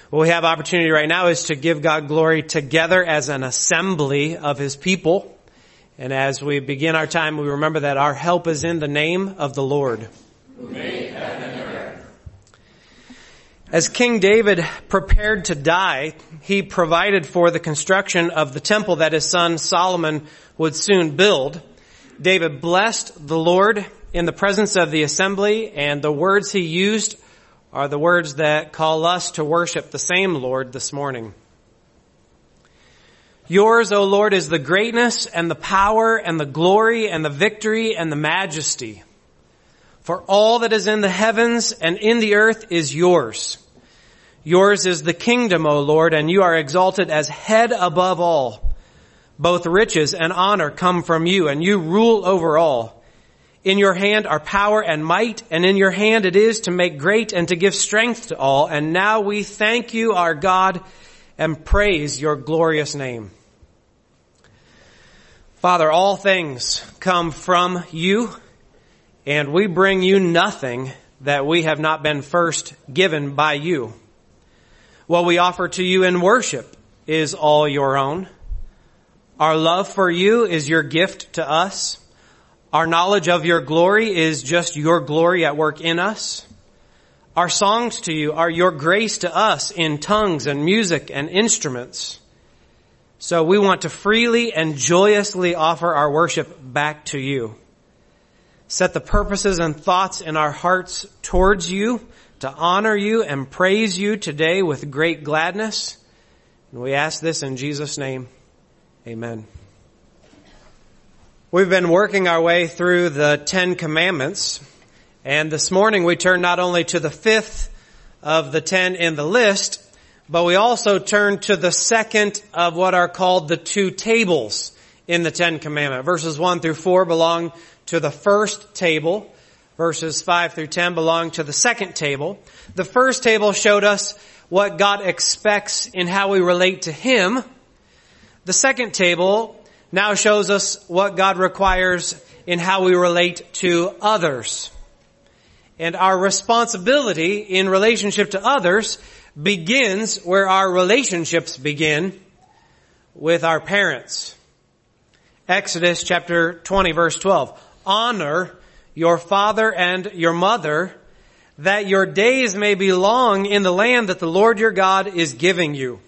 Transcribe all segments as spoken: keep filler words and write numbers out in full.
What we have opportunity right now is to give God glory together as an assembly of His people. And as we begin our time, we remember that our help is in the name of the Lord. Who made heaven and earth. As King David prepared to die, he provided for the construction of the temple that his son Solomon would soon build. David blessed the Lord in the presence of the assembly, and the words he used are the words that call us to worship the same Lord this morning. Yours, O Lord, is the greatness and the power and the glory and the victory and the majesty. For all that is in the heavens and in the earth is yours. Yours is the kingdom, O Lord, and you are exalted as head above all. Both riches and honor come from you, and you rule over all. In your hand are power and might, and in your hand it is to make great and to give strength to all. And now we thank you, our God, and praise your glorious name. Father, all things come from you, and we bring you nothing that we have not been first given by you. What we offer to you in worship is all your own. Our love for you is your gift to us. Our knowledge of your glory is just your glory at work in us. Our songs to you are your grace to us in tongues and music and instruments. So we want to freely and joyously offer our worship back to you. Set the purposes and thoughts in our hearts towards you to honor you and praise you today with great gladness. And we ask this in Jesus' name. Amen. We've been working our way through the Ten Commandments, and this morning we turn not only to the fifth of the ten in the list, but we also turn to the second of what are called the two tables in the Ten Commandments. Verses one through four belong to the first table. Verses five through ten belong to the second table. The first table showed us what God expects in how we relate to Him. The second table now shows us what God requires in how we relate to others. And our responsibility in relationship to others begins where our relationships begin, with our parents. Exodus chapter twenty, verse twelve. Honor your father and your mother, that your days may be long in the land that the Lord your God is giving you.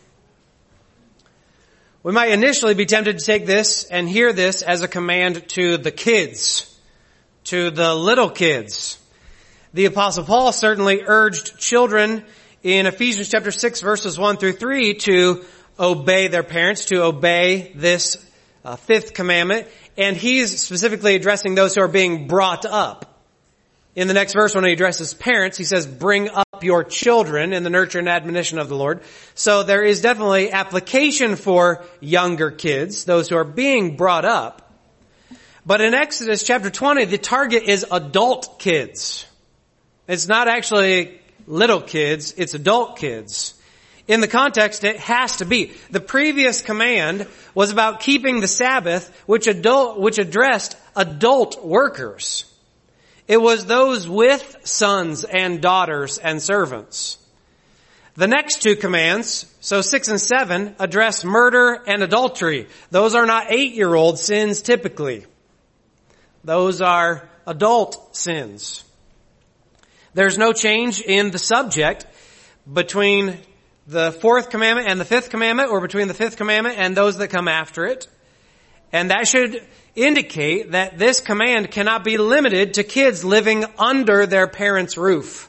We might initially be tempted to take this and hear this as a command to the kids, to the little kids. The Apostle Paul certainly urged children in Ephesians chapter six verses one through three to obey their parents, to obey this uh, fifth commandment. And he's specifically addressing those who are being brought up. In the next verse, when he addresses parents, he says, bring up your children in the nurture and admonition of the Lord. So there is definitely application for younger kids, those who are being brought up. But in Exodus chapter twenty, the target is adult kids. It's not actually little kids, it's adult kids. In the context, it has to be. The previous command was about keeping the Sabbath, which adult, which addressed adult workers. It was those with sons and daughters and servants. The next two commands, so six and seven, address murder and adultery. Those are not eight-year-old sins typically. Those are adult sins. There's no change in the subject between the fourth commandment and the fifth commandment, or between the fifth commandment and those that come after it. And that should indicate that this command cannot be limited to kids living under their parents' roof.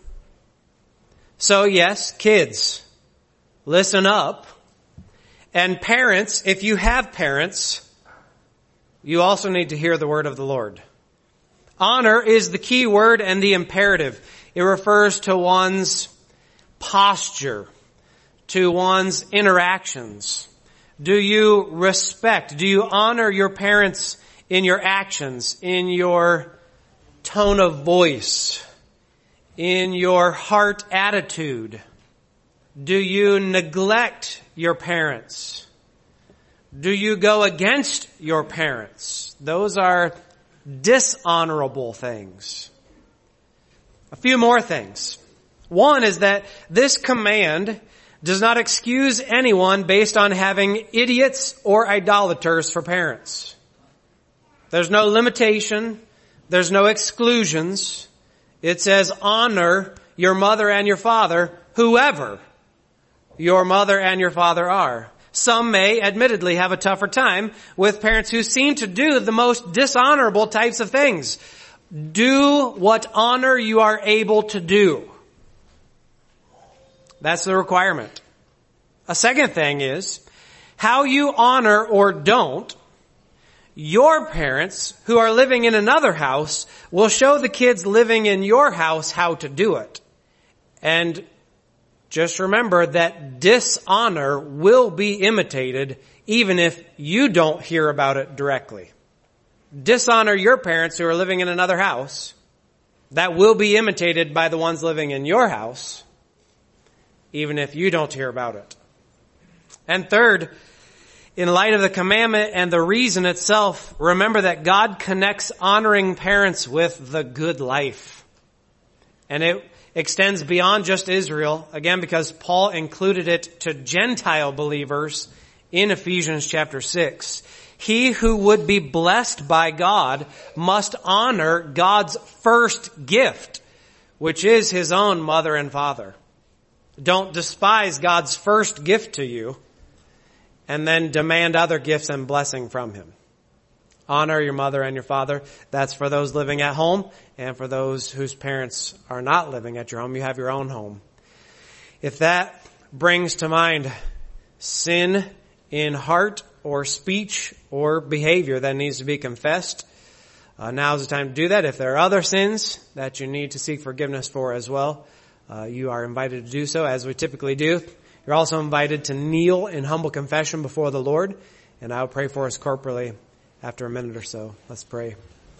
So yes, kids, listen up. And parents, if you have parents, you also need to hear the word of the Lord. Honor is the key word and the imperative. It refers to one's posture, to one's interactions. Do you respect? Do you honor your parents in your actions, in your tone of voice, in your heart attitude? Do you neglect your parents? Do you go against your parents? Those are dishonorable things. A few more things. One is that this command does not excuse anyone based on having idiots or idolaters for parents. There's no limitation. There's no exclusions. It says honor your mother and your father, whoever your mother and your father are. Some may admittedly have a tougher time with parents who seem to do the most dishonorable types of things. Do what honor you are able to do. That's the requirement. A second thing is, how you honor or don't, your parents who are living in another house will show the kids living in your house how to do it. And just remember that dishonor will be imitated even if you don't hear about it directly. Dishonor your parents who are living in another house. That will be imitated by the ones living in your house, even if you don't hear about it. And third, in light of the commandment and the reason itself, remember that God connects honoring parents with the good life. And it extends beyond just Israel, again, because Paul included it to Gentile believers in Ephesians chapter six. He who would be blessed by God must honor God's first gift, which is his own mother and father. Don't despise God's first gift to you and then demand other gifts and blessing from him. Honor your mother and your father. That's for those living at home, and for those whose parents are not living at your home, you have your own home. If that brings to mind sin in heart or speech or behavior that needs to be confessed, uh, now is the time to do that. If there are other sins that you need to seek forgiveness for as well, uh, you are invited to do so, as we typically do. You're also invited to kneel in humble confession before the Lord, and I'll pray for us corporately after a minute or so. Let's pray.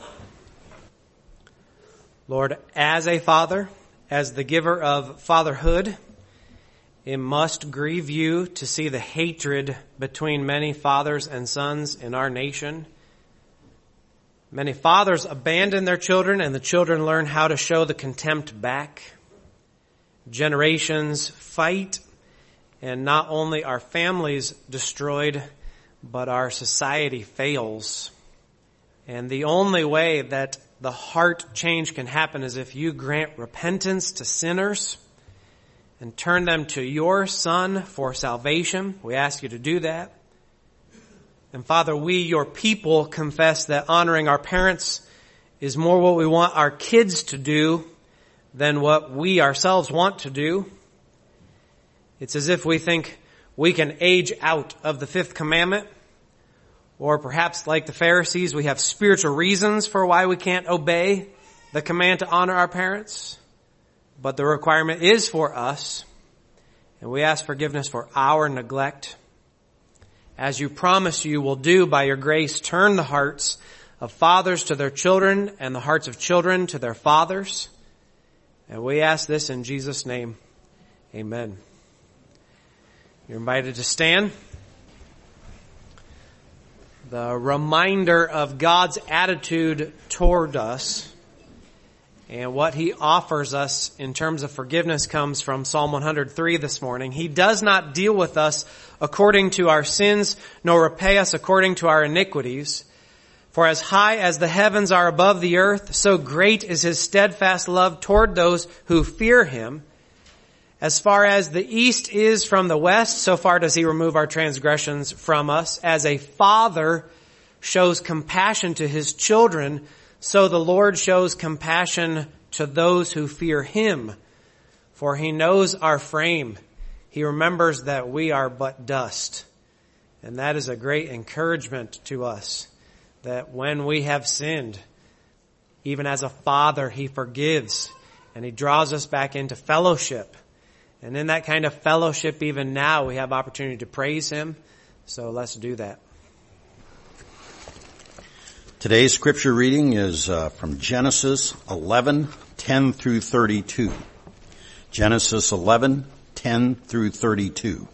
Lord, as a father, as the giver of fatherhood, it must grieve you to see the hatred between many fathers and sons in our nation. Many fathers abandon their children, and the children learn how to show the contempt back. Generations fight, and not only are families destroyed, but our society fails. And the only way that the heart change can happen is if you grant repentance to sinners and turn them to your Son for salvation. We ask you to do that. And Father, we, your people, confess that honoring our parents is more what we want our kids to do than what we ourselves want to do. It's as if we think we can age out of the fifth commandment, or perhaps like the Pharisees, we have spiritual reasons for why we can't obey the command to honor our parents. But the requirement is for us, and we ask forgiveness for our neglect. As you promise you will do by your grace, turn the hearts of fathers to their children and the hearts of children to their fathers. And we ask this in Jesus' name. Amen. You're invited to stand. The reminder of God's attitude toward us and what he offers us in terms of forgiveness comes from Psalm one hundred three this morning. He does not deal with us according to our sins, nor repay us according to our iniquities. For as high as the heavens are above the earth, so great is his steadfast love toward those who fear him. As far as the east is from the west, so far does he remove our transgressions from us. As a father shows compassion to his children, so the Lord shows compassion to those who fear him. For he knows our frame. He remembers that we are but dust. And that is a great encouragement to us, that when we have sinned, even as a father, he forgives and he draws us back into fellowship. And in that kind of fellowship, even now, we have opportunity to praise him. So let's do that. Today's scripture reading is uh, from Genesis eleven, ten through thirty-two. Genesis eleven, ten through thirty-two.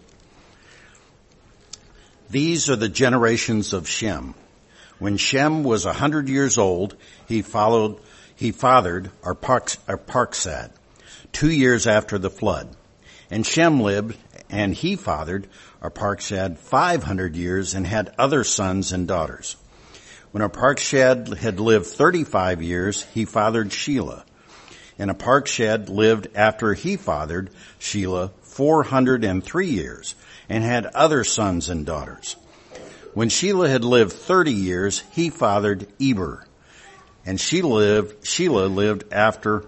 These are the generations of Shem. When Shem was a hundred years old, he followed, he fathered Arpachshad, two years after the flood. And Shem lived And he fathered Arpachshad five hundred years and had other sons and daughters. When Arpachshad had lived thirty-five years, he fathered Shelah. And Arpachshad lived after he fathered Shelah four hundred and three years and had other sons and daughters. When Shelah had lived thirty years, he fathered Eber. And she lived, Shelah lived after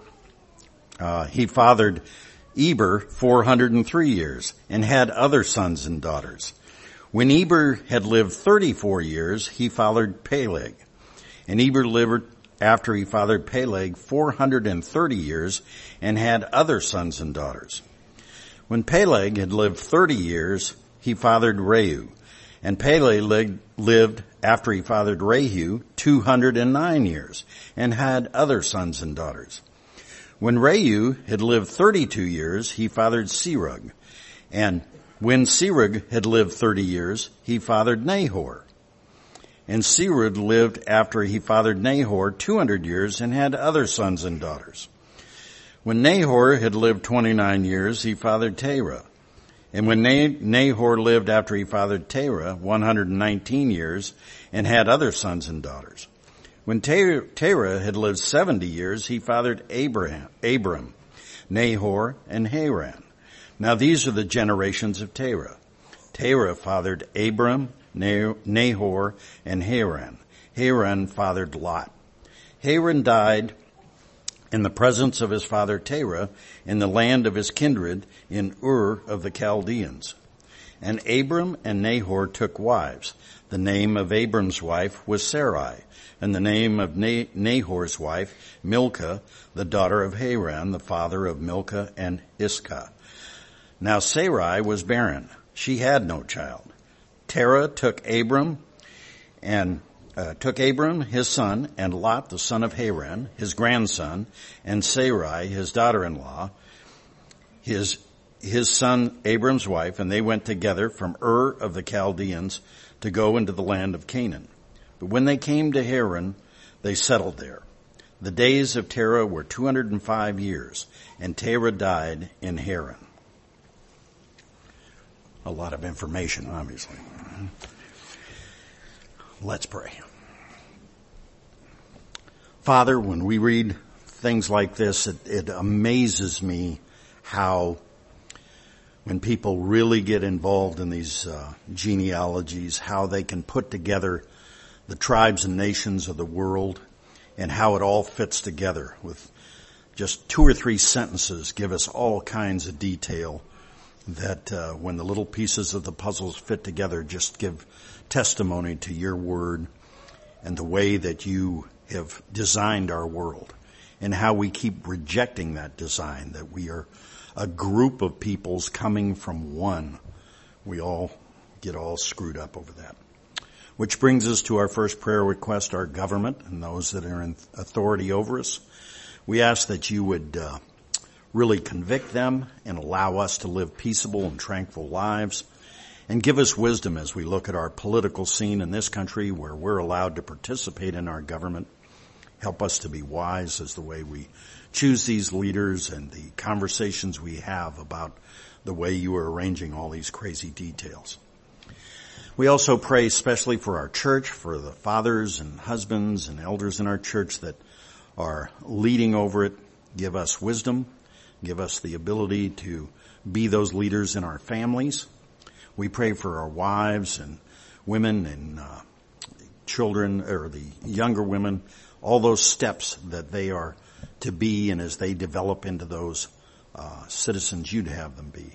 uh, he fathered Eber four hundred and three years and had other sons and daughters. When Eber had lived thirty-four years, he fathered Peleg. And Eber lived after he fathered Peleg four hundred and thirty years and had other sons and daughters. When Peleg had lived thirty years, he fathered Reu. And Peleg lived after he fathered Reu two hundred and nine years and had other sons and daughters. When Reu had lived thirty-two years, he fathered Serug. And when Serug had lived thirty years, he fathered Nahor. And Serug lived after he fathered Nahor two hundred years and had other sons and daughters. When Nahor had lived twenty-nine years, he fathered Terah. And when Nahor lived after he fathered Terah one hundred nineteen years and had other sons and daughters. When Terah had lived seventy years, he fathered Abraham, Abram, Nahor, and Haran. Now these are the generations of Terah. Terah fathered Abram, Nahor, and Haran. Haran fathered Lot. Haran died in the presence of his father Terah in the land of his kindred in Ur of the Chaldeans. And Abram and Nahor took wives. The name of Abram's wife was Sarai, and the name of Nahor's wife, Milcah, the daughter of Haran, the father of Milcah and Iscah. Now Sarai was barren. She had no child. Terah took Abram and uh, took Abram, his son, and Lot, the son of Haran, his grandson, and Sarai, his daughter-in-law, his his son Abram's wife, and they went together from Ur of the Chaldeans to go into the land of Canaan. But when they came to Haran, they settled there. The days of Terah were two hundred five years, and Terah died in Haran. A lot of information, obviously. Let's pray. Father, when we read things like this, it, it amazes me how when people really get involved in these uh, genealogies, how they can put together the tribes and nations of the world and how it all fits together with just two or three sentences give us all kinds of detail that uh, when the little pieces of the puzzles fit together just give testimony to your word and the way that you have designed our world and how we keep rejecting that design, that we are a group of peoples coming from one. We all get all screwed up over that. Which brings us to our first prayer request, our government and those that are in authority over us. We ask that you would uh, really convict them and allow us to live peaceable and tranquil lives, and give us wisdom as we look at our political scene in this country where we're allowed to participate in our government. Help us to be wise as the way we choose these leaders and the conversations we have about the way you are arranging all these crazy details. We also pray especially for our church, for the fathers and husbands and elders in our church that are leading over it. Give us wisdom. Give us the ability to be those leaders in our families. We pray for our wives and women and uh, children, or the younger women, all those steps that they are to be, and as they develop into those uh, citizens you'd have them be.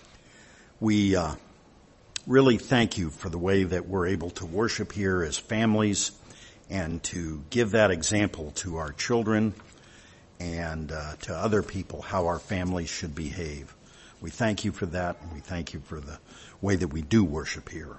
We uh, really thank you for the way that we're able to worship here as families and to give that example to our children and uh, to other people how our families should behave. We thank you for that, and we thank you for the way that we do worship here.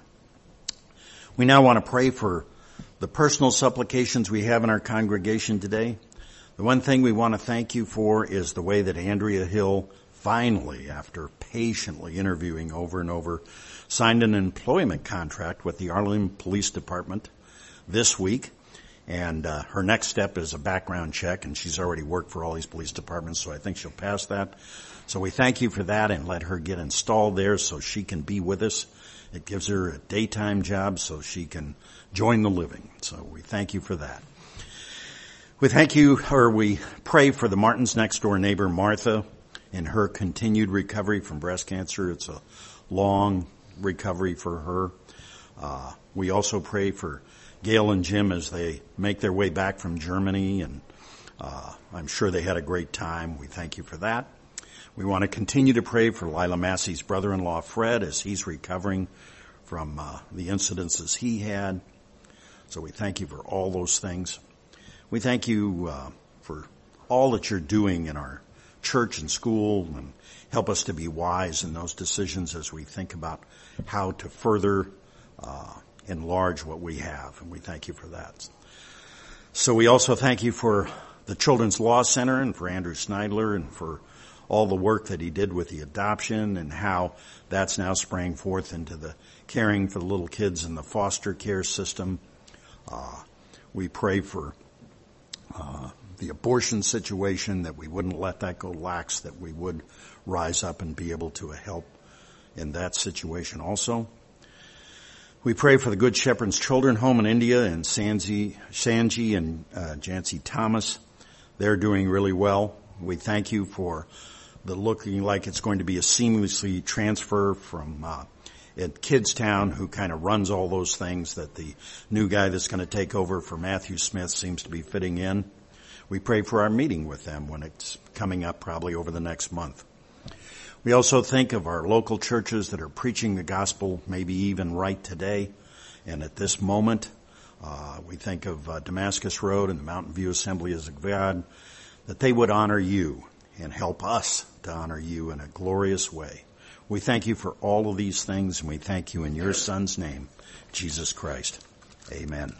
We now want to pray for the personal supplications we have in our congregation today. The one thing we want to thank you for is the way that Andrea Hill finally, after patiently interviewing over and over, signed an employment contract with the Arlington Police Department this week. And uh, her next step is a background check, and she's already worked for all these police departments, so I think she'll pass that. So we thank you for that, and let her get installed there so she can be with us. It gives her a daytime job so she can join the living. So we thank you for that. We thank you, or we pray for the Martins' next door neighbor, Martha, and her continued recovery from breast cancer. It's a long recovery for her. Uh, we also pray for Gail and Jim as they make their way back from Germany, and uh, I'm sure they had a great time. We thank you for that. We want to continue to pray for Lila Massey's brother-in-law, Fred, as he's recovering from uh, the incidences he had. So we thank you for all those things. We thank you uh, for all that you're doing in our church and school, and help us to be wise in those decisions as we think about how to further uh, enlarge what we have, and we thank you for that. So we also thank you for the Children's Law Center and for Andrew Schneidler and for all the work that he did with the adoption and how that's now sprang forth into the caring for the little kids in the foster care system. Uh, we pray for uh, the abortion situation, that we wouldn't let that go lax, that we would rise up and be able to help in that situation also. We pray for the Good Shepherd's Children Home in India and Sanji, Sanji and uh, Jancy Thomas. They're doing really well. We thank you for the looking like it's going to be a seamlessly transfer from uh, at Kidstown, who kind of runs all those things, that the new guy that's going to take over for Matthew Smith seems to be fitting in. We pray for our meeting with them when it's coming up probably over the next month. We also think of our local churches that are preaching the gospel, maybe even right today and at this moment. Uh, we think of uh, Damascus Road and the Mountain View Assemblies of God, that they would honor you and help us to honor you in a glorious way. We thank you for all of these things, and we thank you in your Son's name, Jesus Christ. Amen.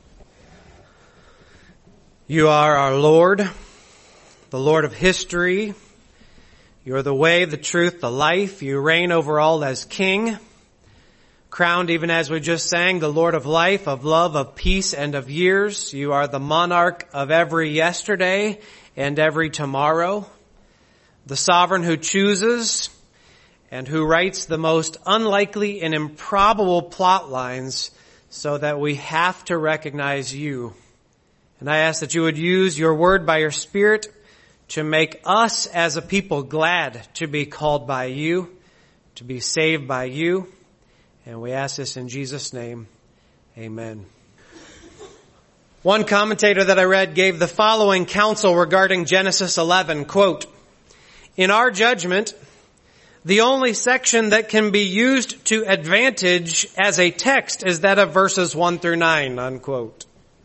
You are our Lord, the Lord of history. You are the way, the truth, the life. You reign over all as King, crowned, even as we just sang, the Lord of life, of love, of peace, and of years. You are the monarch of every yesterday and every tomorrow, the sovereign who chooses and who writes the most unlikely and improbable plot lines so that we have to recognize you. And I ask that you would use your word by your Spirit to make us as a people glad to be called by you, to be saved by you. And we ask this in Jesus' name. Amen. One commentator that I read gave the following counsel regarding Genesis eleven, quote, "In our judgment, the only section that can be used to advantage as a text is that of verses one through nine, unquote."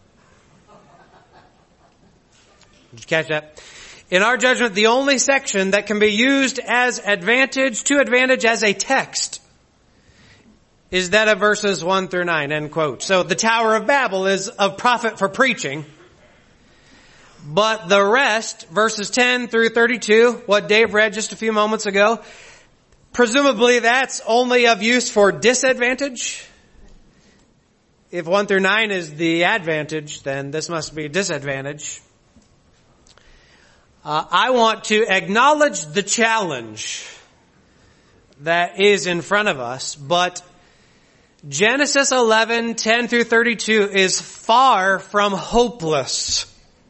Did you catch that? In our judgment, the only section that can be used as advantage, to advantage as a text, is that of verses one through nine, end quote. So the Tower of Babel is of profit for preaching. But the rest, verses ten through thirty-two, what Dave read just a few moments ago, presumably that's only of use for disadvantage. If one through nine is the advantage, then this must be disadvantage. Uh, I want to acknowledge the challenge that is in front of us, but Genesis eleven, ten through thirty-two is far from hopeless.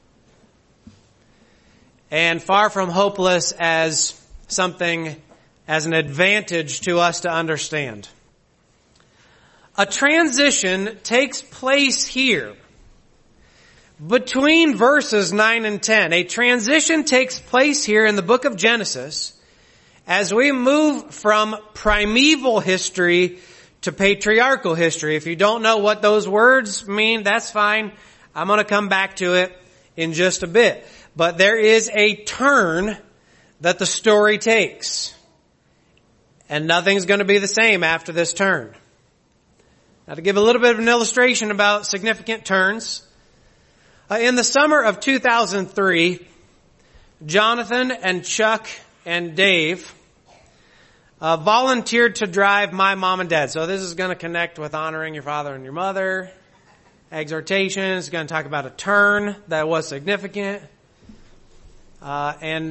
And far from hopeless as something, as an advantage to us to understand. A transition takes place here between verses nine and ten. A transition takes place here in the book of Genesis as we move from primeval history to patriarchal history. If you don't know what those words mean, that's fine. I'm going to come back to it in just a bit. But there is a turn that the story takes. And nothing's going to be the same after this turn. Now, to give a little bit of an illustration about significant turns, uh, in the summer of two thousand three, Jonathan and Chuck and Dave uh, volunteered to drive my mom and dad. So this is going to connect with honoring your father and your mother. Exhortation is going to talk about a turn that was significant. Uh, and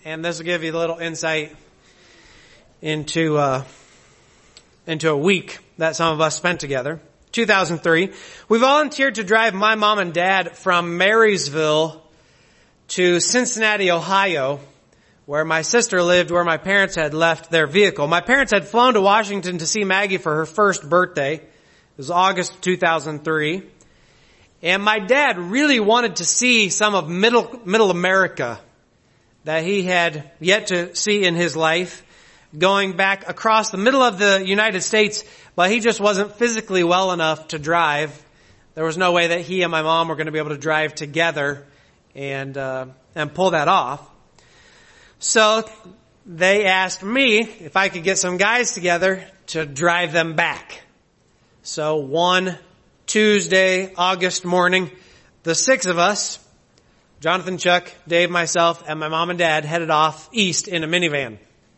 and this will give you a little insight into uh, into a week that some of us spent together. two thousand three, we volunteered to drive my mom and dad from Marysville to Cincinnati, Ohio, where my sister lived, where my parents had left their vehicle. My parents had flown to Washington to see Maggie for her first birthday. It was August two thousand three. And my dad really wanted to see some of middle, middle America that he had yet to see in his life, going back across the middle of the United States, but he just wasn't physically well enough to drive. There was no way that he and my mom were going to be able to drive together and, uh, and pull that off. So they asked me if I could get some guys together to drive them back. So one Tuesday, August morning, the six of us, Jonathan, Chuck, Dave, myself, and my mom and dad headed off east in a minivan.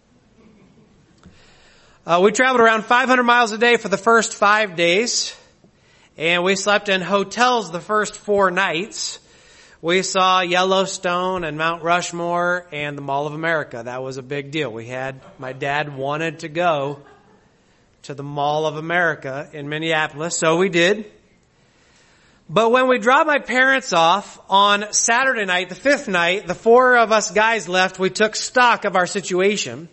Uh, we traveled around five hundred miles a day for the first five days, and we slept in hotels the first four nights. We saw Yellowstone and Mount Rushmore and the Mall of America. That was a big deal. We had, my dad wanted to go to the Mall of America in Minneapolis, so we did. But when we dropped my parents off on Saturday night, the fifth night, the four of us guys left, we took stock of our situation.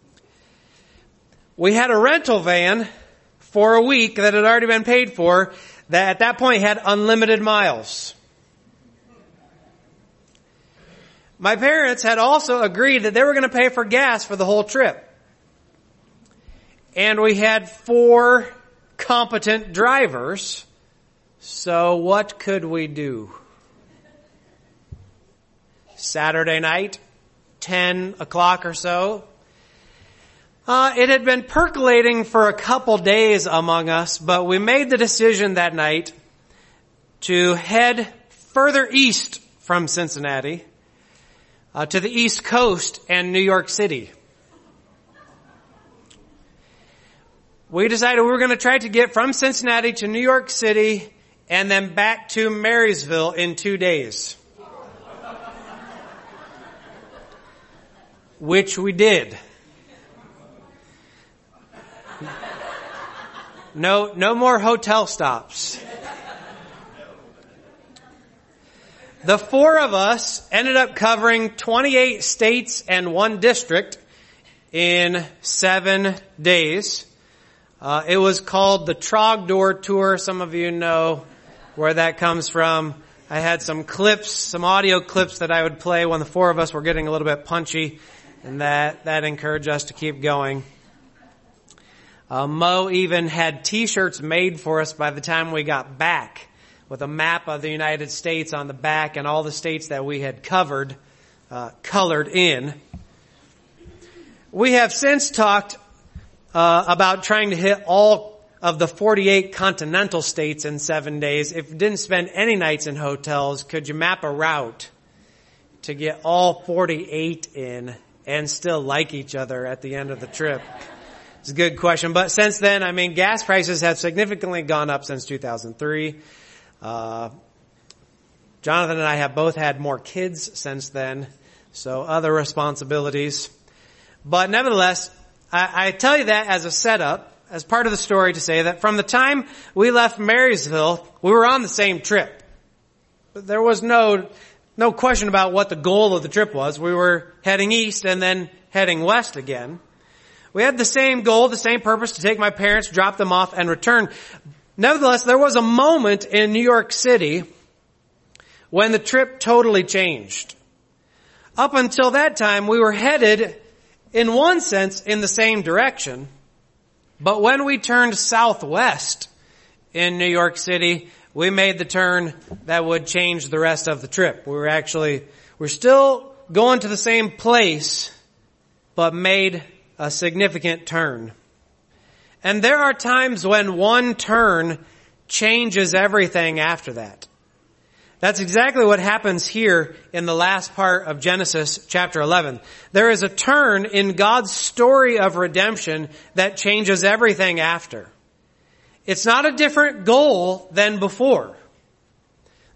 We had a rental van for a week that had already been paid for, that at that point had unlimited miles. My parents had also agreed that they were going to pay for gas for the whole trip. And we had four competent drivers. So what could we do? Saturday night, ten o'clock or so. Uh, it had been percolating for a couple days among us, but we made the decision that night to head further east from Cincinnati, Uh, to the East Coast and New York City. We decided we were going to try to get from Cincinnati to New York City and then back to Marysville in two days. Which we did. No, no more hotel stops. The four of us ended up covering twenty-eight states and one district in seven days. Uh, it was called the Trogdor Tour. Some of you know where that comes from. I had some clips, some audio clips that I would play when the four of us were getting a little bit punchy, and that, that encouraged us to keep going. Uh, Mo even had t-shirts made for us by the time we got back, with a map of the United States on the back and all the states that we had covered, uh, colored in. We have since talked uh, about trying to hit all of the forty-eight continental states in seven days. If you didn't spend any nights in hotels, could you map a route to get all forty-eight in and still like each other at the end of the trip? It's a good question. But since then, I mean, gas prices have significantly gone up since two thousand three. Uh, Jonathan and I have both had more kids since then, so other responsibilities. But nevertheless, I, I tell you that as a setup, as part of the story to say that from the time we left Marysville, we were on the same trip. There was no, no question about what the goal of the trip was. We were heading east and then heading west again. We had the same goal, the same purpose, to take my parents, drop them off, and return. Nevertheless, there was a moment in New York City when the trip totally changed. Up until that time, we were headed, in one sense, in the same direction. But when we turned southwest in New York City, we made the turn that would change the rest of the trip. We were actually, we're still going to the same place, but made a significant turn. And there are times when one turn changes everything after that. That's exactly what happens here in the last part of Genesis chapter eleven. There is a turn in God's story of redemption that changes everything after. It's not a different goal than before.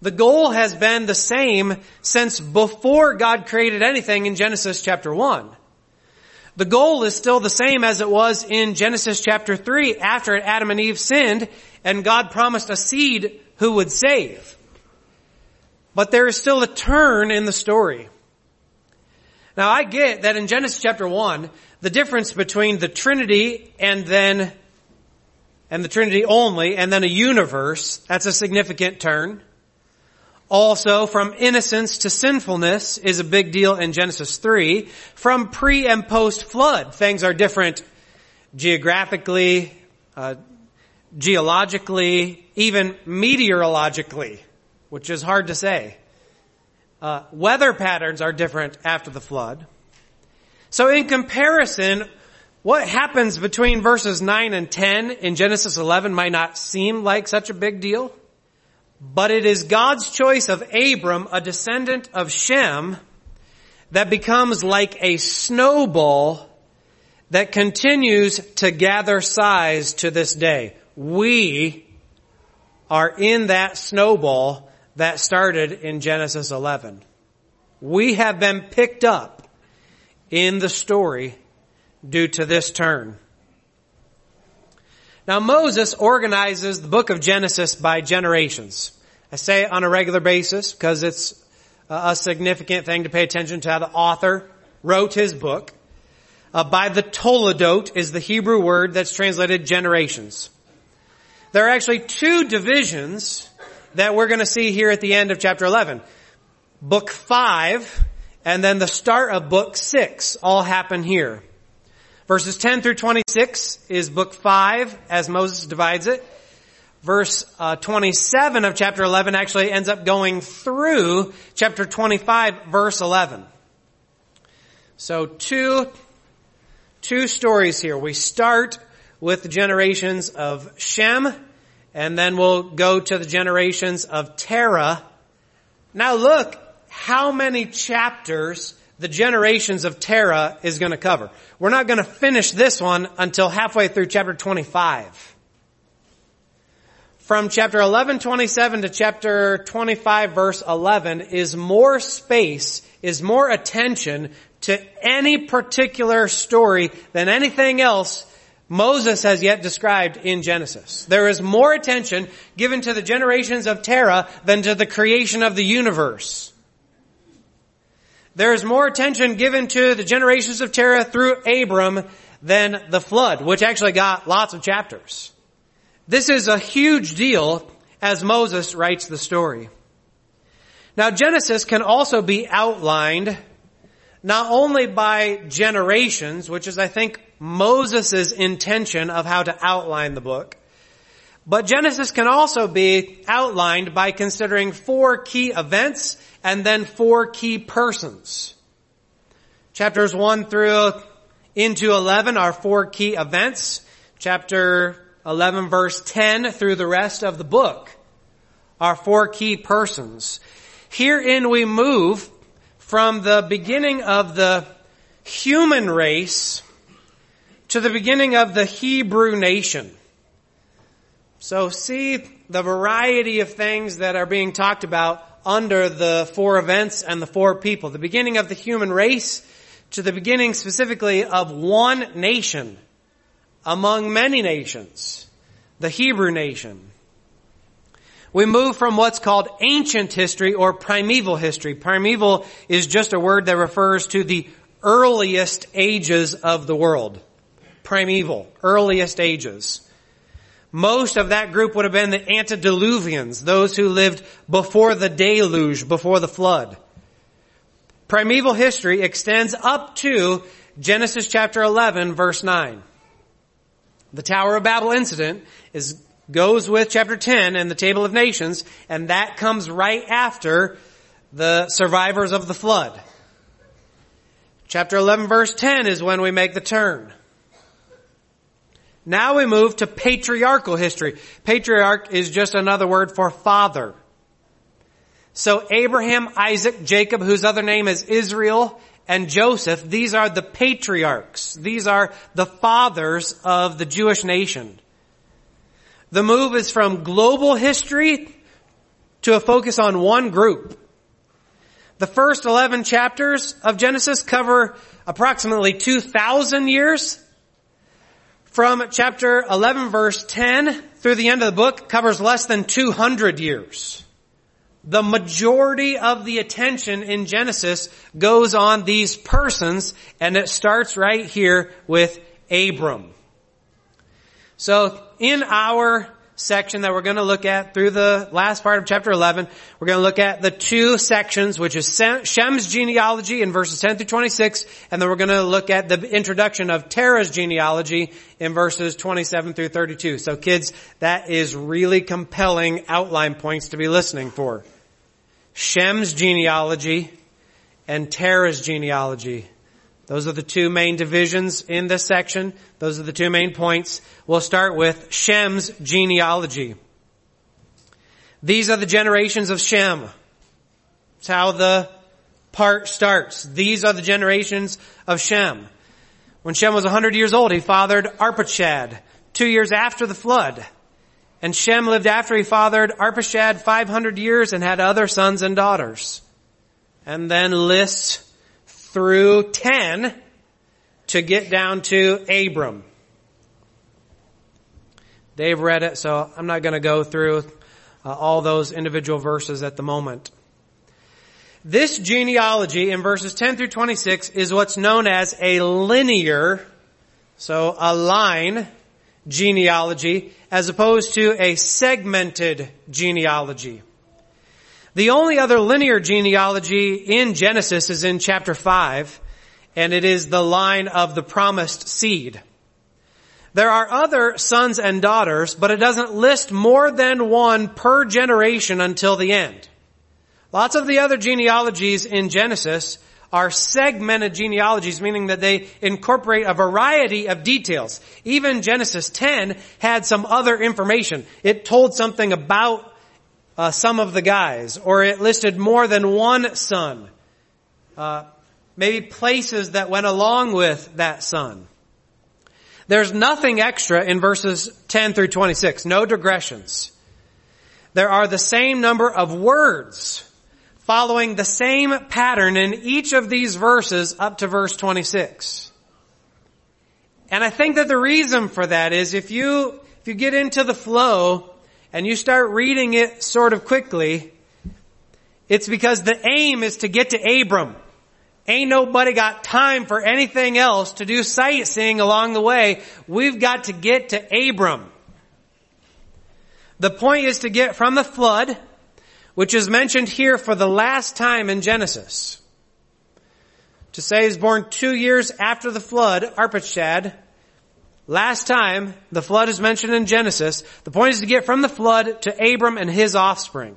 The goal has been the same since before God created anything in Genesis chapter one. The goal is still the same as it was in Genesis chapter three after Adam and Eve sinned and God promised a seed who would save. But there is still a turn in the story. Now I get that in Genesis chapter one, the difference between the Trinity and then, and the Trinity only, and then a universe, that's a significant turn. Also, from innocence to sinfulness is a big deal in Genesis three. From pre and post flood, things are different geographically, uh, geologically, even meteorologically, which is hard to say. Uh, weather patterns are different after the flood. So in comparison, what happens between verses nine and ten in Genesis eleven might not seem like such a big deal. But it is God's choice of Abram, a descendant of Shem, that becomes like a snowball that continues to gather size to this day. We are in that snowball that started in Genesis eleven. We have been picked up in the story due to this turn. Now Moses organizes the book of Genesis by generations. I say it on a regular basis because it's a significant thing to pay attention to how the author wrote his book. Uh, by the Toledot is the Hebrew word that's translated generations. There are actually two divisions that we're going to see here at the end of chapter eleven. Book five and then the start of book six all happen here. Verses ten through twenty-six is book five as Moses divides it. Verse uh, twenty-seven of chapter eleven actually ends up going through chapter twenty-five, verse eleven. So two, two stories here. We start with the generations of Shem, and then we'll go to the generations of Terah. Now look how many chapters the generations of Terah is going to cover. We're not going to finish this one until halfway through chapter twenty-five. From chapter eleven twenty-seven to chapter twenty-five verse eleven is more space, is more attention to any particular story than anything else Moses has yet described in Genesis. There is more attention given to the generations of Terah than to the creation of the universe. There is more attention given to the generations of Terah through Abram than the flood, which actually got lots of chapters. This is a huge deal as Moses writes the story. Now Genesis can also be outlined not only by generations, which is I think Moses' intention of how to outline the book, but Genesis can also be outlined by considering four key events and then four key persons. Chapters one through into eleven are four key events. Chapter eleven verse ten through the rest of the book are four key persons. Herein we move from the beginning of the human race to the beginning of the Hebrew nation. So see the variety of things that are being talked about under the four events and the four people. The beginning of the human race to the beginning specifically of one nation among many nations, the Hebrew nation. We move from what's called ancient history or primeval history. Primeval is just a word that refers to the earliest ages of the world. Primeval, earliest ages. Most of that group would have been the antediluvians, those who lived before the deluge, before the flood. Primeval history extends up to Genesis chapter eleven, verse nine. The Tower of Babel incident is goes with chapter ten and the Table of Nations, and that comes right after the survivors of the flood. Chapter eleven, verse ten is when we make the turn. Now we move to patriarchal history. Patriarch is just another word for father. So Abraham, Isaac, Jacob, whose other name is Israel, and Joseph, these are the patriarchs. These are the fathers of the Jewish nation. The move is from global history to a focus on one group. The first eleven chapters of Genesis cover approximately two thousand years. From chapter eleven verse ten through the end of the book covers less than two hundred years. The majority of the attention in Genesis goes on these persons, and it starts right here with Abram. So in our section that we're going to look at through the last part of chapter eleven, we're going to look at the two sections, which is Shem's genealogy in verses ten through twenty-six, and then we're going to look at the introduction of Terah's genealogy in verses twenty-seven through thirty-two. So kids, that is really compelling outline points to be listening for. Shem's genealogy and Terah's genealogy. Those are the two main divisions in this section. Those are the two main points. We'll start with Shem's genealogy. These are the generations of Shem. That's how the part starts. These are the generations of Shem. When Shem was one hundred years old, he fathered Arpachshad, two years after the flood. And Shem lived after he fathered Arpachshad five hundred years and had other sons and daughters. And then lists through ten to get down to Abram. Dave read it, so I'm not going to go through uh, all those individual verses at the moment. This genealogy in verses ten through twenty-six is what's known as a linear, so a line genealogy, as opposed to a segmented genealogy. The only other linear genealogy in Genesis is in chapter five, and it is the line of the promised seed. There are other sons and daughters, but it doesn't list more than one per generation until the end. Lots of the other genealogies in Genesis are segmented genealogies, meaning that they incorporate a variety of details. Even Genesis ten had some other information. It told something about Uh, some of the guys, or it listed more than one son. Uh, maybe places that went along with that son. There's nothing extra in verses ten through twenty-six. No digressions. There are the same number of words following the same pattern in each of these verses up to verse twenty-six. And I think that the reason for that is if you, if you get into the flow and you start reading it sort of quickly, it's because the aim is to get to Abram. Ain't nobody got time for anything else to do sightseeing along the way. We've got to get to Abram. The point is to get from the flood, which is mentioned here for the last time in Genesis. To say he's born two years after the flood, Arpachshad. Last time the flood is mentioned in Genesis. The point is to get from the flood to Abram and his offspring.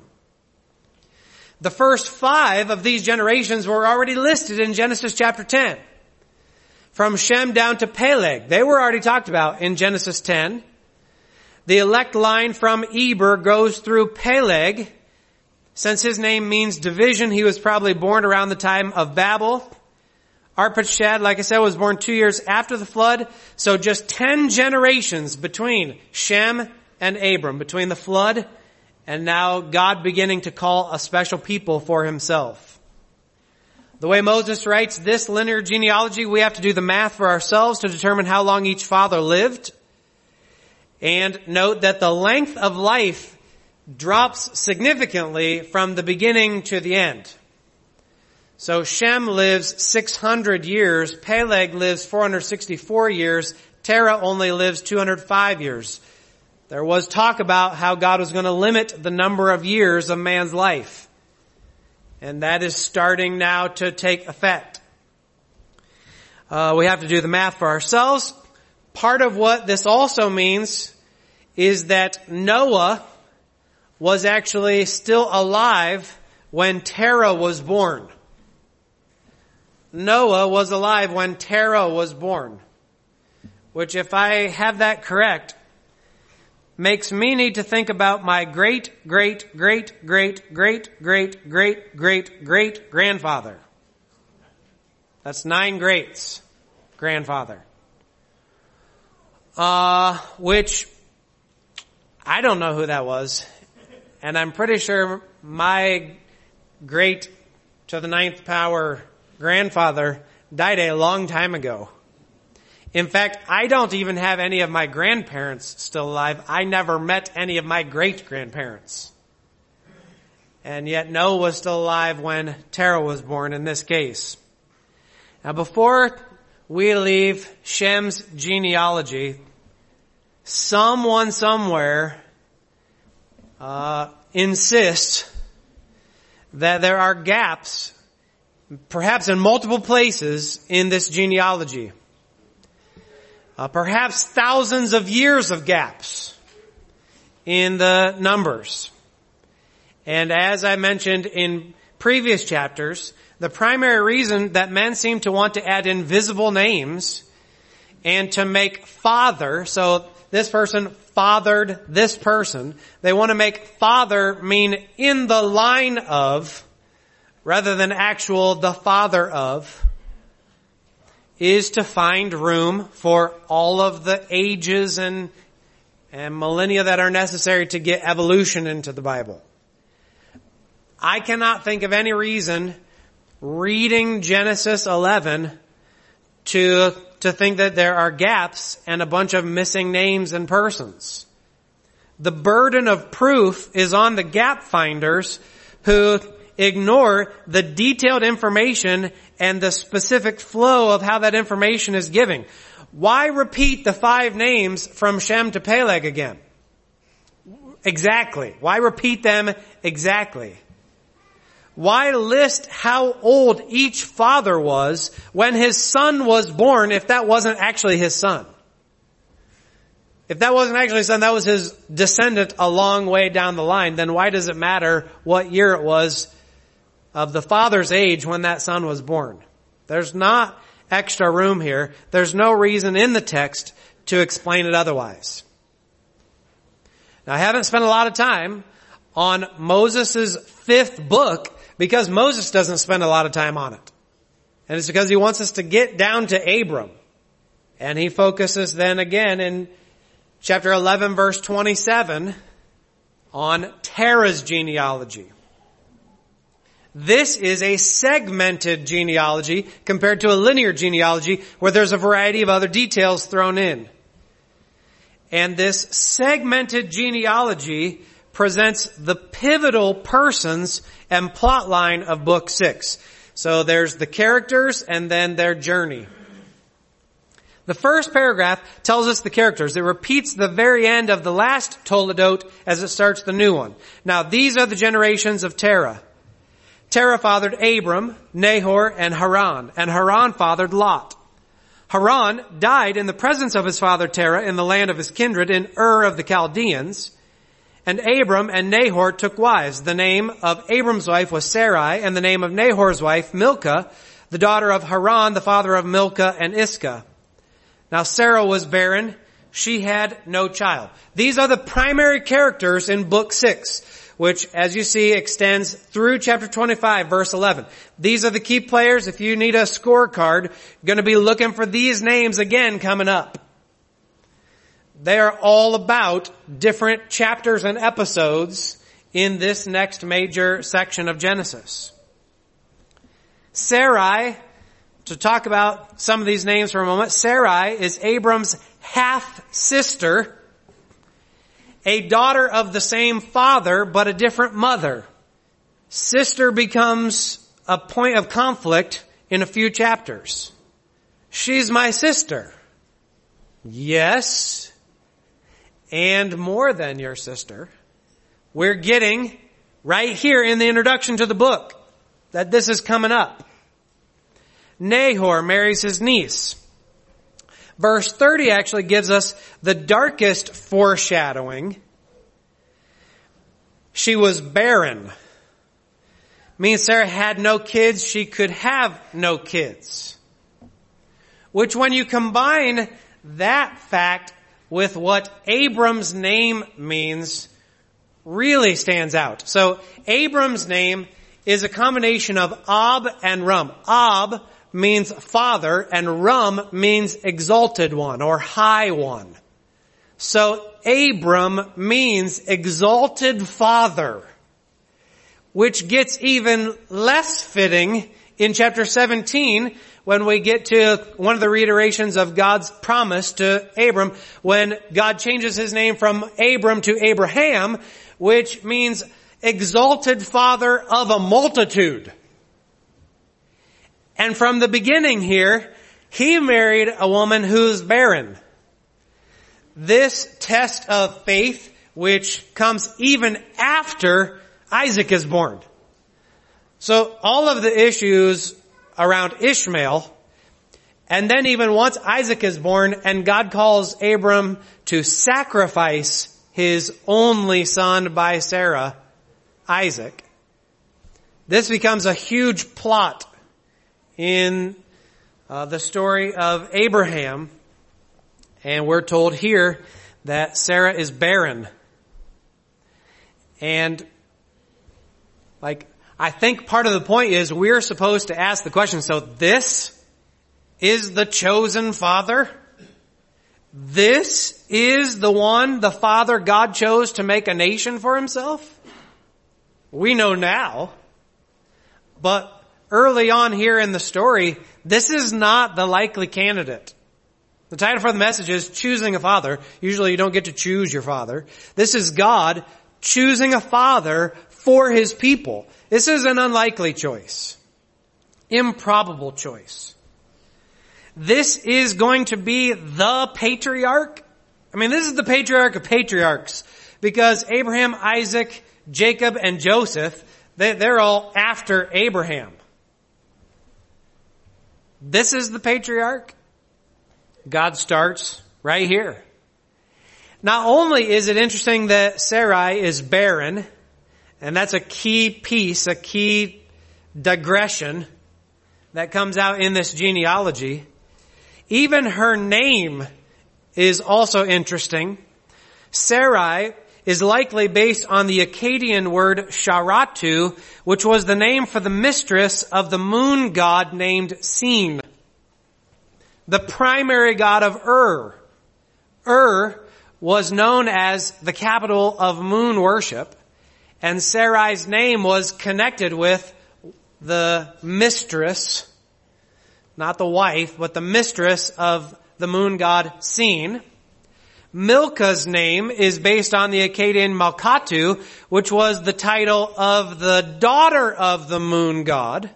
The first five of these generations were already listed in Genesis chapter ten. From Shem down to Peleg, they were already talked about in Genesis ten. The elect line from Eber goes through Peleg. Since his name means division, he was probably born around the time of Babel. Arpachshad, like I said, was born two years after the flood. So just ten generations between Shem and Abram, between the flood and now God beginning to call a special people for himself. The way Moses writes this linear genealogy, we have to do the math for ourselves to determine how long each father lived. And note that the length of life drops significantly from the beginning to the end. So Shem lives six hundred years, Peleg lives four hundred sixty-four years, Terah only lives two hundred five years. There was talk about how God was going to limit the number of years of man's life. And that is starting now to take effect. Uh, we have to do the math for ourselves. Part of what this also means is that Noah was actually still alive when Terah was born. Noah was alive when Terah was born. Which, if I have that correct, makes me need to think about my great, great, great, great, great, great, great, great, great grandfather. That's nine greats. Grandfather. Uh, which, I don't know who that was. And I'm pretty sure my great to the ninth power grandfather died a long time ago. In fact, I don't even have any of my grandparents still alive. I never met any of my great-grandparents. And yet Noah was still alive when Terah was born in this case. Now before we leave Shem's genealogy, someone somewhere uh, insists that there are gaps, perhaps in multiple places in this genealogy. Uh, perhaps thousands of years of gaps in the numbers. And as I mentioned in previous chapters, the primary reason that men seem to want to add invisible names and to make father, so this person fathered this person, they want to make father mean in the line of, rather than actual the father of, is to find room for all of the ages and, and millennia that are necessary to get evolution into the Bible. I cannot think of any reason reading Genesis eleven to, to think that there are gaps and a bunch of missing names and persons. The burden of proof is on the gap finders who ignore the detailed information and the specific flow of how that information is giving. Why repeat the five names from Shem to Peleg again? Exactly. Why repeat them exactly? Why list how old each father was when his son was born if that wasn't actually his son? If that wasn't actually his son, that was his descendant a long way down the line, then why does it matter what year it was of the father's age when that son was born? There's not extra room here. There's no reason in the text to explain it otherwise. Now, I haven't spent a lot of time on Moses' fifth book because Moses doesn't spend a lot of time on it. And it's because he wants us to get down to Abram. And he focuses then again in chapter eleven, verse twenty-seven, on Terah's genealogy. This is a segmented genealogy compared to a linear genealogy where there's a variety of other details thrown in. And this segmented genealogy presents the pivotal persons and plot line of book six. So there's the characters and then their journey. The first paragraph tells us the characters. It repeats the very end of the last Toledot as it starts the new one. Now these are the generations of Terah. Terah fathered Abram, Nahor, and Haran, and Haran fathered Lot. Haran died in the presence of his father Terah in the land of his kindred in Ur of the Chaldeans. And Abram and Nahor took wives. The name of Abram's wife was Sarai, and the name of Nahor's wife Milcah, the daughter of Haran, the father of Milcah and Iscah. Now Sarah was barren. She had no child. These are the primary characters in book six, which, as you see, extends through chapter twenty-five, verse eleven. These are the key players. If you need a scorecard, you're going to be looking for these names again coming up. They are all about different chapters and episodes in this next major section of Genesis. Sarai, to talk about some of these names for a moment, Sarai is Abram's half-sister, a daughter of the same father but a different mother. Sister becomes a point of conflict in a few chapters. She's my sister. Yes, and more than your sister. We're getting right here in the introduction to the book that this is coming up. Nahor marries his niece. Verse thirty actually gives us the darkest foreshadowing. She was barren. Means Sarah had no kids, she could have no kids. Which when you combine that fact with what Abram's name means, really stands out. So Abram's name is a combination of Ab and Rum. Ab means father, and Rum means exalted one or high one. So Abram means exalted father, which gets even less fitting in chapter seventeen when we get to one of the reiterations of God's promise to Abram, when God changes his name from Abram to Abraham, which means exalted father of a multitude. And from the beginning here, he married a woman who's barren. This test of faith, which comes even after Isaac is born. So all of the issues around Ishmael, and then even once Isaac is born and God calls Abram to sacrifice his only son by Sarah, Isaac, this becomes a huge plot in uh, the story of Abraham. And we're told here that Sarah is barren. And like, I think part of the point is we're supposed to ask the question, so this is the chosen father? This is the one, the father God chose to make a nation for himself? We know now. But early on here in the story, this is not the likely candidate. The title for the message is Choosing a Father. Usually you don't get to choose your father. This is God choosing a father for his people. This is an unlikely choice. Improbable choice. This is going to be the patriarch. I mean, this is the patriarch of patriarchs, because Abraham, Isaac, Jacob, and Joseph, they, they're all after Abraham. This is the patriarch. God starts right here. Not only is it interesting that Sarai is barren, and that's a key piece, a key digression that comes out in this genealogy, even her name is also interesting. Sarai is likely based on the Akkadian word Sharatu, which was the name for the mistress of the moon god named Sin, the primary god of Ur. Ur was known as the capital of moon worship, and Sarai's name was connected with the mistress, not the wife, but the mistress of the moon god Sin. Milcah's name is based on the Akkadian Malkatu, which was the title of the daughter of the moon god.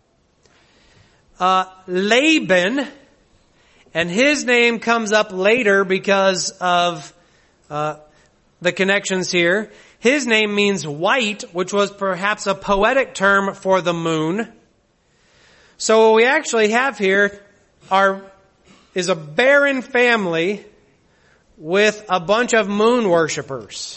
Uh, Laban, and his name comes up later because of uh, the connections here. His name means white, which was perhaps a poetic term for the moon. So what we actually have here are is a barren family with a bunch of moon worshipers.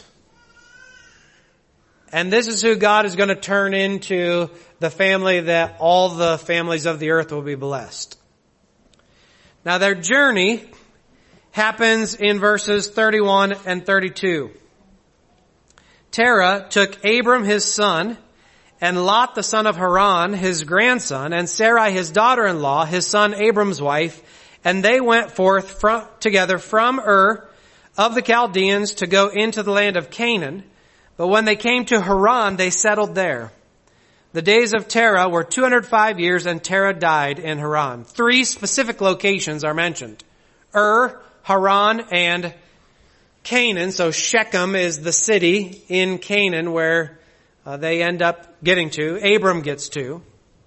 And this is who God is going to turn into the family that all the families of the earth will be blessed. Now their journey happens in verses thirty-one and thirty-two. Terah took Abram his son, and Lot the son of Haran his grandson, and Sarai his daughter-in-law, his son Abram's wife, and they went forth from, together from Ur of the Chaldeans to go into the land of Canaan. But when they came to Haran, they settled there. The days of Terah were two hundred five years, and Terah died in Haran. Three specific locations are mentioned: Ur, Haran, and Canaan. So Shechem is the city in Canaan where uh, they end up getting to. Abram gets to.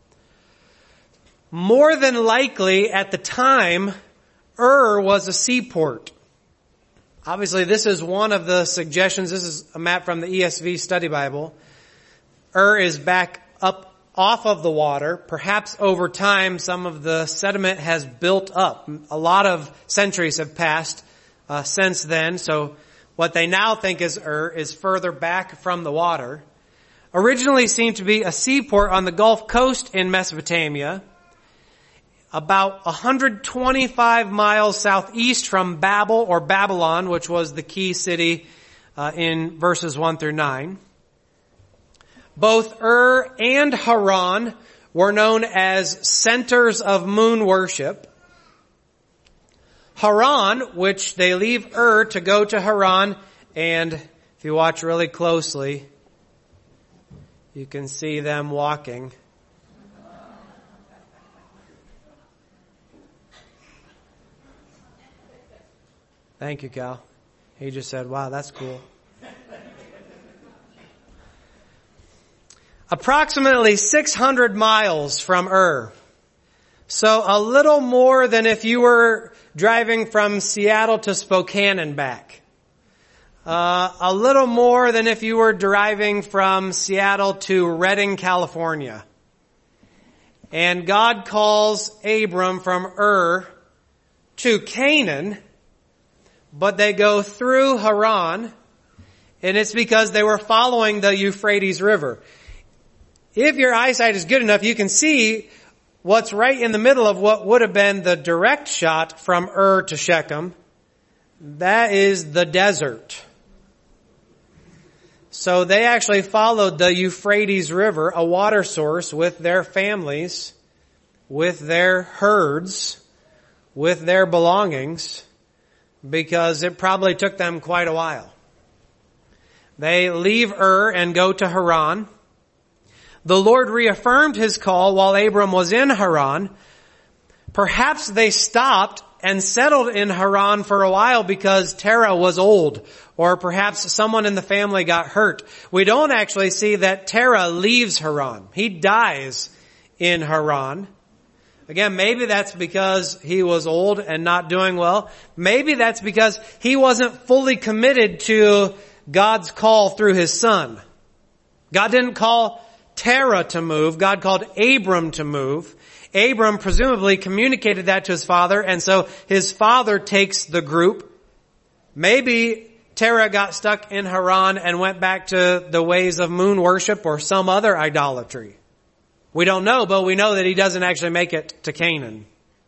More than likely, at the time, Ur was a seaport. Obviously, this is one of the suggestions. This is a map from the E S V Study Bible. Ur is back up off of the water. Perhaps over time, some of the sediment has built up. A lot of centuries have passed uh, since then. So what they now think is Ur is further back from the water. Originally seemed to be a seaport on the Gulf Coast in Mesopotamia, about one hundred twenty-five miles southeast from Babel or Babylon, which was the key city uh, in verses one through nine. Both Ur and Haran were known as centers of moon worship. Haran, which they leave Ur to go to Haran, and if you watch really closely, You can see them walking. Thank you, Cal. He just said, wow, that's cool. Approximately six hundred miles from Ur. So a little more than if you were driving from Seattle to Spokane and back. Uh, a little more than if you were driving from Seattle to Redding, California. And God calls Abram from Ur to Canaan, but they go through Haran, and it's because they were following the Euphrates River. If your eyesight is good enough, you can see what's right in the middle of what would have been the direct shot from Ur to Shechem. That is the desert. So they actually followed the Euphrates River, a water source, with their families, with their herds, with their belongings, because it probably took them quite a while. They leave Ur and go to Haran. The Lord reaffirmed his call while Abram was in Haran. Perhaps they stopped and settled in Haran for a while because Terah was old, or perhaps someone in the family got hurt. We don't actually see that Terah leaves Haran. He dies in Haran. Again, maybe that's because he was old and not doing well. Maybe that's because he wasn't fully committed to God's call through his son. God didn't call Terah to move. God called Abram to move. Abram presumably communicated that to his father, and so his father takes the group. Maybe Terah got stuck in Haran and went back to the ways of moon worship or some other idolatry. We don't know, but we know that he doesn't actually make it to Canaan.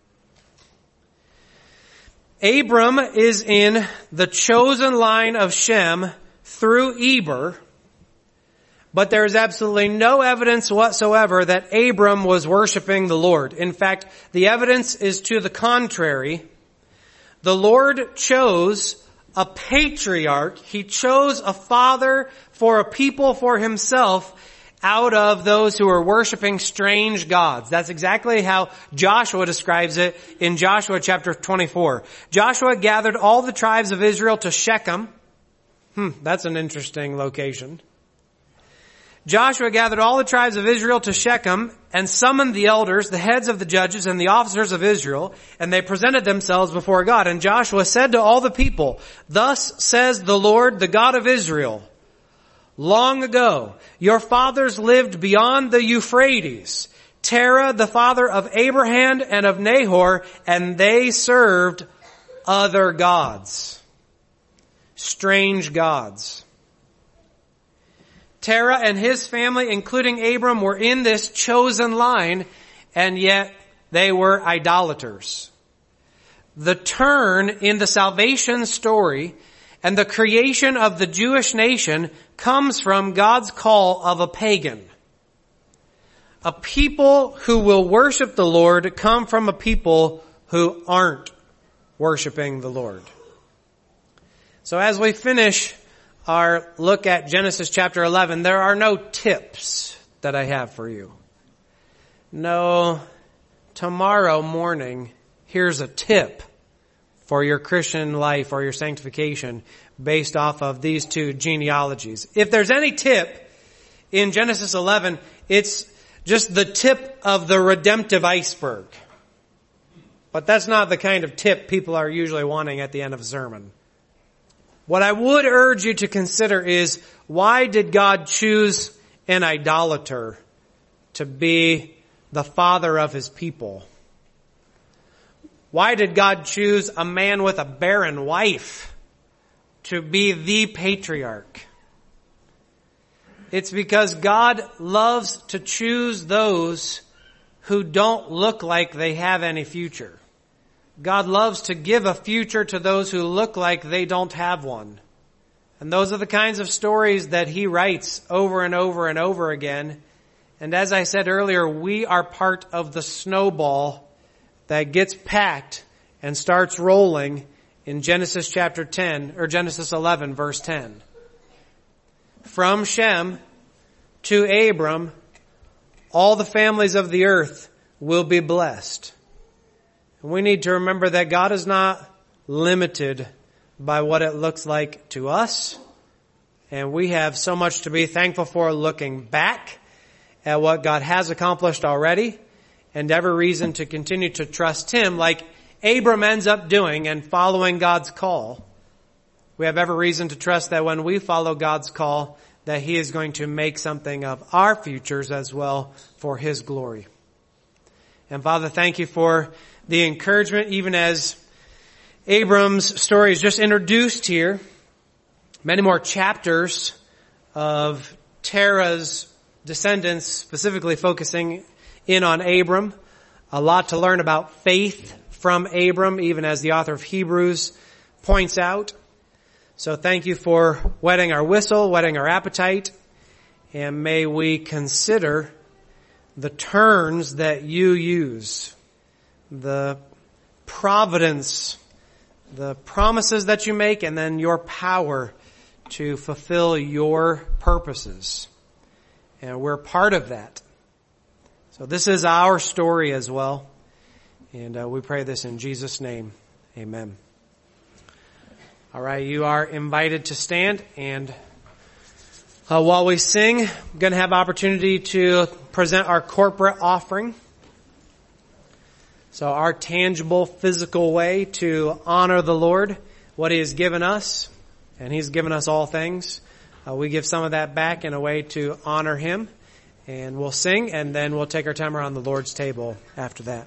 Abram is in the chosen line of Shem through Eber, but there is absolutely no evidence whatsoever that Abram was worshiping the Lord. In fact, the evidence is to the contrary. The Lord chose a patriarch. He chose a father for a people for himself out of those who were worshiping strange gods. That's exactly how Joshua describes it in Joshua chapter twenty-four. Joshua gathered all the tribes of Israel to Shechem. Hmm, that's an interesting location. Joshua gathered all the tribes of Israel to Shechem and summoned the elders, the heads of the judges, and the officers of Israel, and they presented themselves before God. And Joshua said to all the people, "Thus says the Lord, the God of Israel, long ago your fathers lived beyond the Euphrates, Terah, the father of Abraham and of Nahor, and they served other gods." Strange gods. Terah and his family, including Abram, were in this chosen line, and yet they were idolaters. The turn in the salvation story and the creation of the Jewish nation comes from God's call of a pagan. A people who will worship the Lord come from a people who aren't worshiping the Lord. So as we finish our look at Genesis chapter eleven, there are no tips that I have for you. No, tomorrow morning, here's a tip for your Christian life or your sanctification based off of these two genealogies. If there's any tip in Genesis eleven, it's just the tip of the redemptive iceberg. But that's not the kind of tip people are usually wanting at the end of a sermon. What I would urge you to consider is, why did God choose an idolater to be the father of his people? Why did God choose a man with a barren wife to be the patriarch? It's because God loves to choose those who don't look like they have any future. God loves to give a future to those who look like they don't have one. And those are the kinds of stories that he writes over and over and over again. And as I said earlier, we are part of the snowball that gets packed and starts rolling in Genesis chapter ten, or Genesis eleven, verse ten. From Shem, to Abram, all the families of the earth will be blessed. And we need to remember that God is not limited by what it looks like to us. And we have so much to be thankful for looking back at what God has accomplished already, and every reason to continue to trust Him like Abram ends up doing and following God's call. We have every reason to trust that when we follow God's call, that He is going to make something of our futures as well for His glory. And Father, thank You for the encouragement, even as Abram's story is just introduced here. Many more chapters of Terah's descendants, specifically focusing in on Abram. A lot to learn about faith from Abram, even as the author of Hebrews points out. So thank You for whetting our whistle, whetting our appetite, and may we consider the turns that You use, the providence, the promises that You make, and then Your power to fulfill Your purposes. And we're part of that. So this is our story as well. And uh, we pray this in Jesus' name. Amen. All right, you are invited to stand. And uh, while we sing, I'm going to have opportunity to present our corporate offering. So our tangible, physical way to honor the Lord, what He has given us. And He's given us all things. Uh, we give some of that back in a way to honor Him. And we'll sing, and then we'll take our time around the Lord's table after that.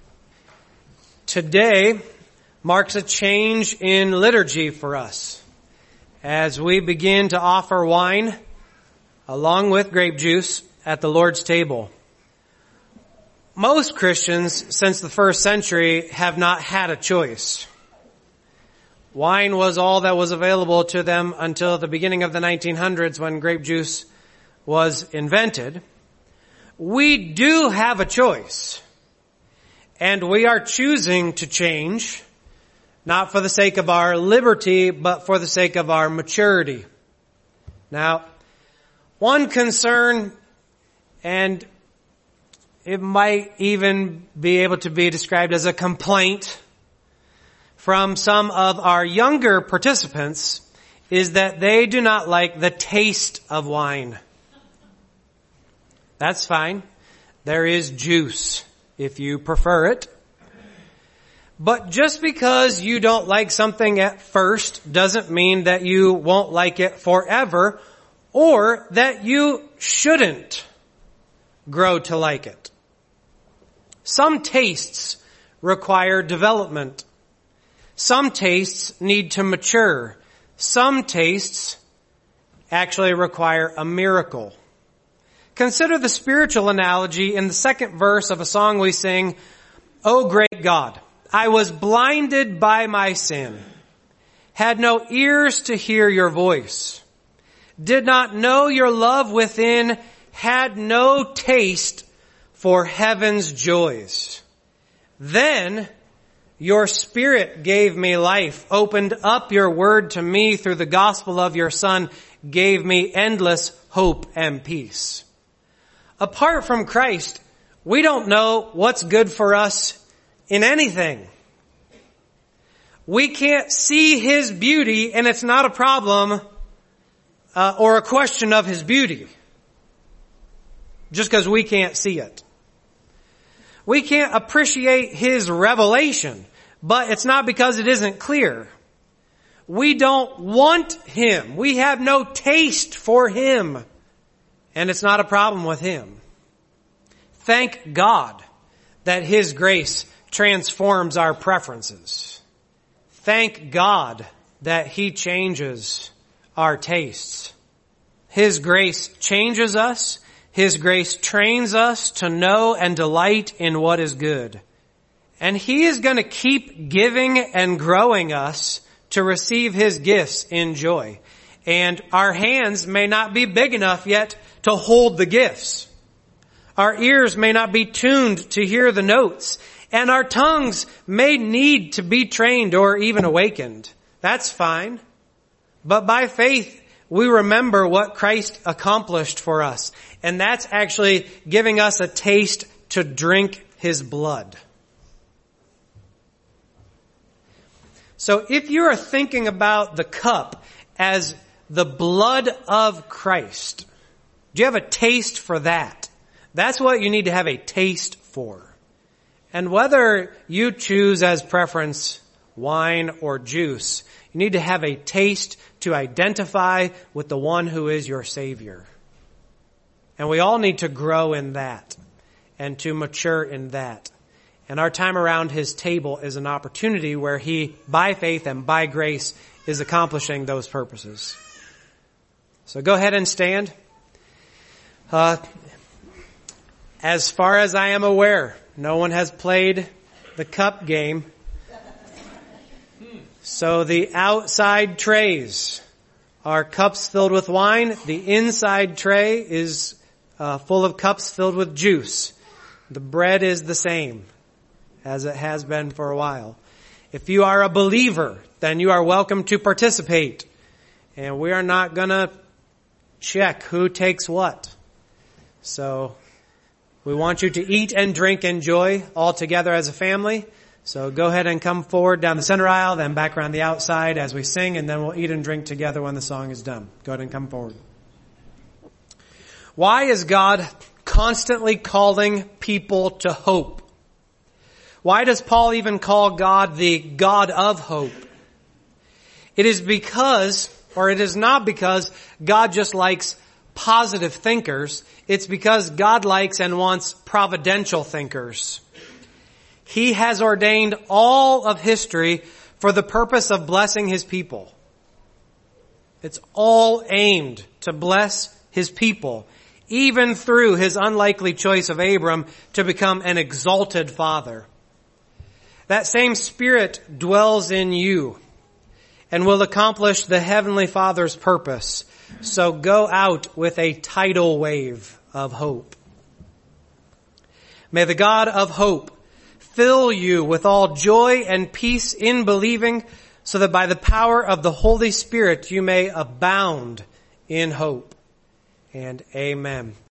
Today marks a change in liturgy for us as we begin to offer wine along with grape juice at the Lord's table. Most Christians since the first century have not had a choice. Wine was all that was available to them until the beginning of the nineteen hundreds when grape juice was invented. We do have a choice, and we are choosing to change, not for the sake of our liberty, but for the sake of our maturity. Now, one concern, and it might even be able to be described as a complaint from some of our younger participants, is that they do not like the taste of wine. That's fine. There is juice if you prefer it. But just because you don't like something at first doesn't mean that you won't like it forever, or that you shouldn't grow to like it. Some tastes require development. Some tastes need to mature. Some tastes actually require a miracle. Consider the spiritual analogy in the second verse of a song we sing, "O great God, I was blinded by my sin, had no ears to hear Your voice, did not know Your love within, had no taste for heaven's joys. Then Your Spirit gave me life, opened up Your word to me through the gospel of Your Son, gave me endless hope and peace." Apart from Christ, we don't know what's good for us in anything. We can't see His beauty, and it's not a problem uh, or a question of His beauty, just because we can't see it. We can't appreciate His revelation, but it's not because it isn't clear. We don't want Him. We have no taste for Him. And it's not a problem with Him. Thank God that His grace transforms our preferences. Thank God that He changes our tastes. His grace changes us. His grace trains us to know and delight in what is good. And He is going to keep giving and growing us to receive His gifts in joy. And our hands may not be big enough yet to hold the gifts. Our ears may not be tuned to hear the notes. And our tongues may need to be trained or even awakened. That's fine. But by faith, we remember what Christ accomplished for us. And that's actually giving us a taste to drink His blood. So if you are thinking about the cup as the blood of Christ, do you have a taste for that? That's what you need to have a taste for. And whether you choose as preference wine or juice, you need to have a taste to identify with the one who is your Savior. And we all need to grow in that and to mature in that. And our time around His table is an opportunity where He, by faith and by grace, is accomplishing those purposes. So go ahead and stand. Uh, as far as I am aware, no one has played the cup game. So the outside trays are cups filled with wine. The inside tray is uh, full of cups filled with juice. The bread is the same as it has been for a while. If you are a believer, then you are welcome to participate. And we are not going to check who takes what. So we want you to eat and drink and enjoy all together as a family. So go ahead and come forward down the center aisle, then back around the outside as we sing, and then we'll eat and drink together when the song is done. Go ahead and come forward. Why is God constantly calling people to hope? Why does Paul even call God the God of hope? It is because, or it is not because God just likes positive thinkers. It's because God likes and wants providential thinkers. He has ordained all of history for the purpose of blessing His people. It's all aimed to bless His people, even through His unlikely choice of Abram to become an exalted father. That same Spirit dwells in you and will accomplish the Heavenly Father's purpose. So go out with a tidal wave of hope. May the God of hope fill you with all joy and peace in believing, so that by the power of the Holy Spirit you may abound in hope. And amen.